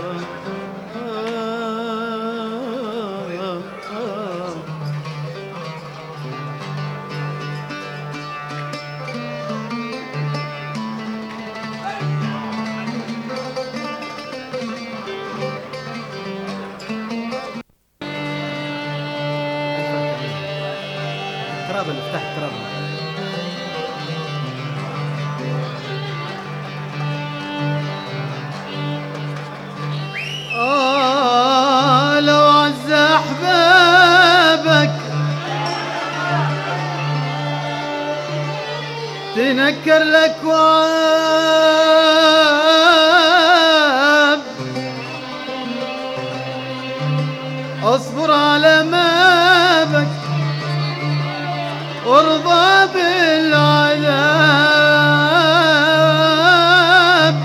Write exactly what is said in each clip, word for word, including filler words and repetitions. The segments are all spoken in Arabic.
ترابل افتح ترابل. آه لو عز أحبابك تنكر لك وعاب، اصبر على مابك وارضى بالعذاب.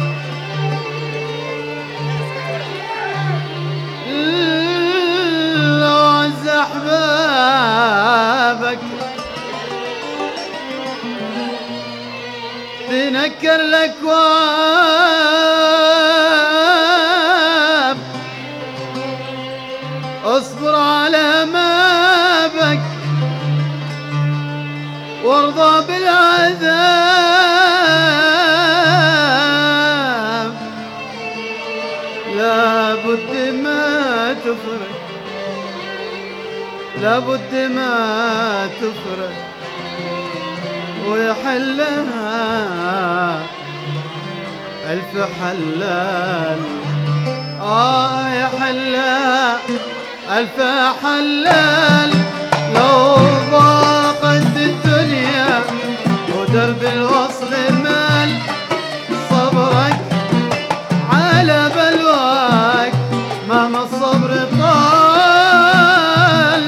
لو عز أحبابك تنكر لك وعاب، اصبر على مابك وارضى بالعذاب. لابد ما تفرق، لابد ما تفرق ويحلها ألف حلال. آه يحلها ألف حلال. لو ضاقت الدنيا ودرب الوصل مال، صبرك على بلواك مهما الصبر طال.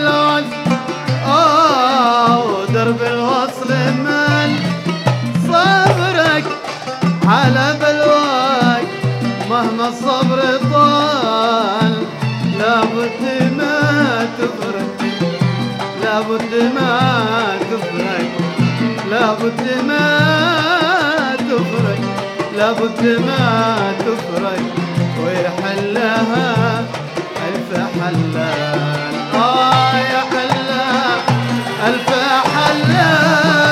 آه ودرب الوصل مال، صبرك على بلواك مهما الصبر طال. لابد ما تفرق، لابد ما تفرق، لابد ما تفرق، لابد ما تفرق ويحلها ألف حلال. آه يحلها ألف حلال.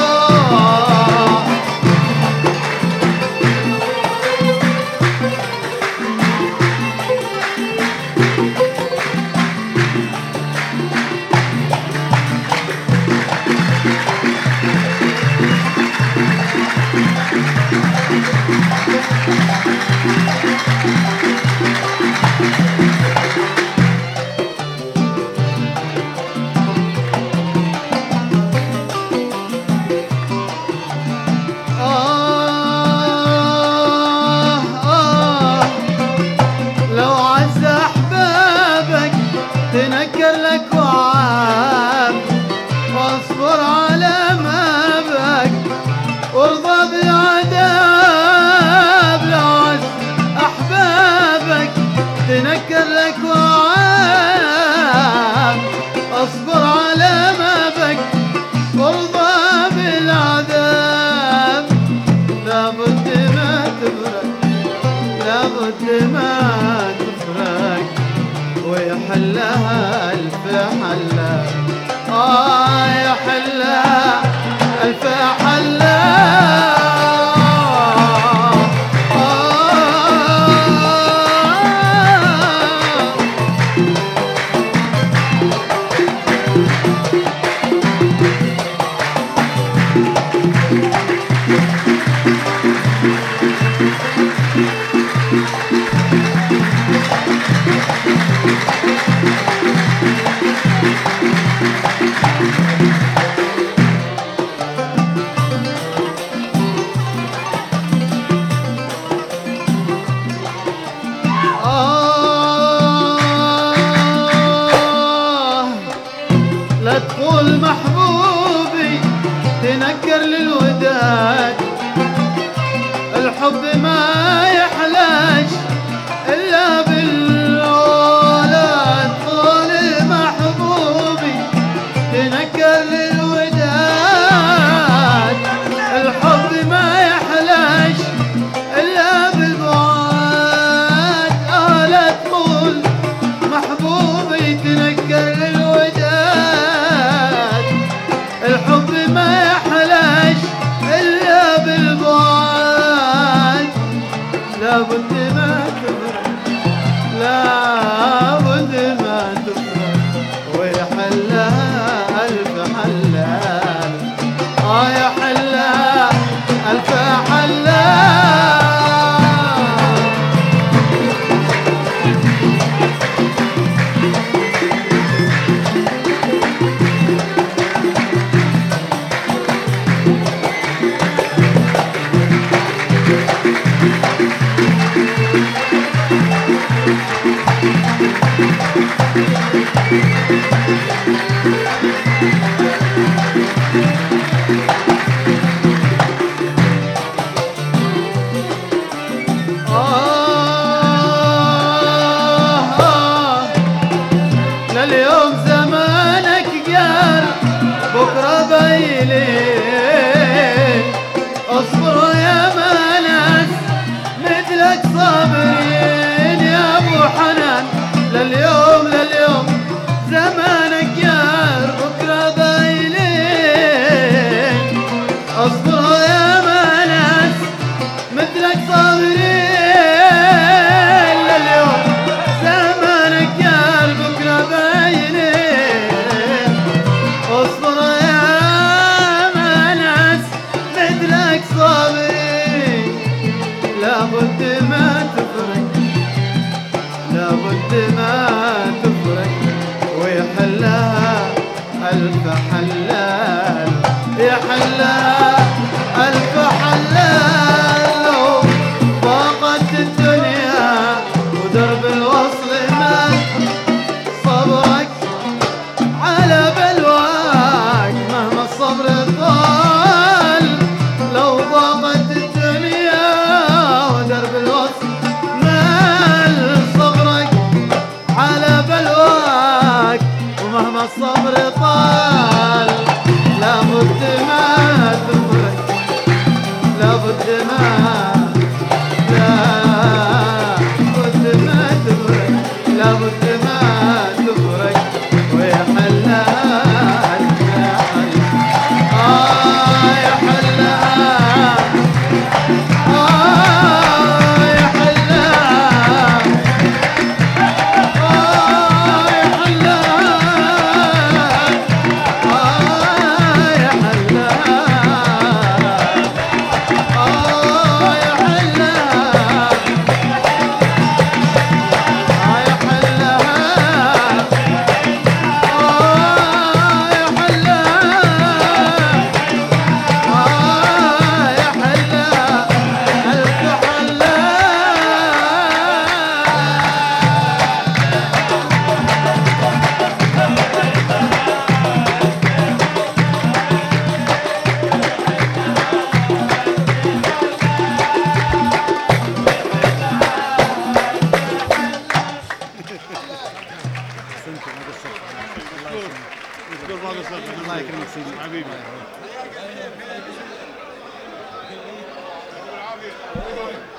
تنكر لك وعاب، واصبر على مابك وارضى بالعذاب. لو عز أحبابك تنكر لك وعاب، اصبر على مابك وارضى بالعذاب. لابد ما تفرق، لابد ما تفرق ويحلها ألف حلا. آه يحلها ألف حلا. لا تقول محبوبي تنكر للوداد، الحب ما يحلاش إلا بالأولاد. قول محبوبي تنكر للوداد، الحب ما يحلاش إلا بالبعاد. لابد ما تفرق لابد ما تفرق ويحلها ألف حلال آه يحلها ألف حلال. لليوم زمانك قال بكره بيلين اصبروا يا ناس مثلك صابرين يا ابو حنان. لليوم لليوم زمانك قال بكره بيلين اصبروا يا ناس مثلك صابرين. لابد ما تفرق لابد ما تفرق ويحلها ألف حلال يحلها ألف حلال. لو ضاقت الدنيا ودرب الوصل ما صبرك على بلواك مهما الصبر طال. لو ضاقت مهما الصبر طال لابد ما تفرق لابد ما لابد ما تفرق لابد ما تفرق ويحلها الحل آه يحلها آه يحلها الله يكرمك سيدي حبيبي.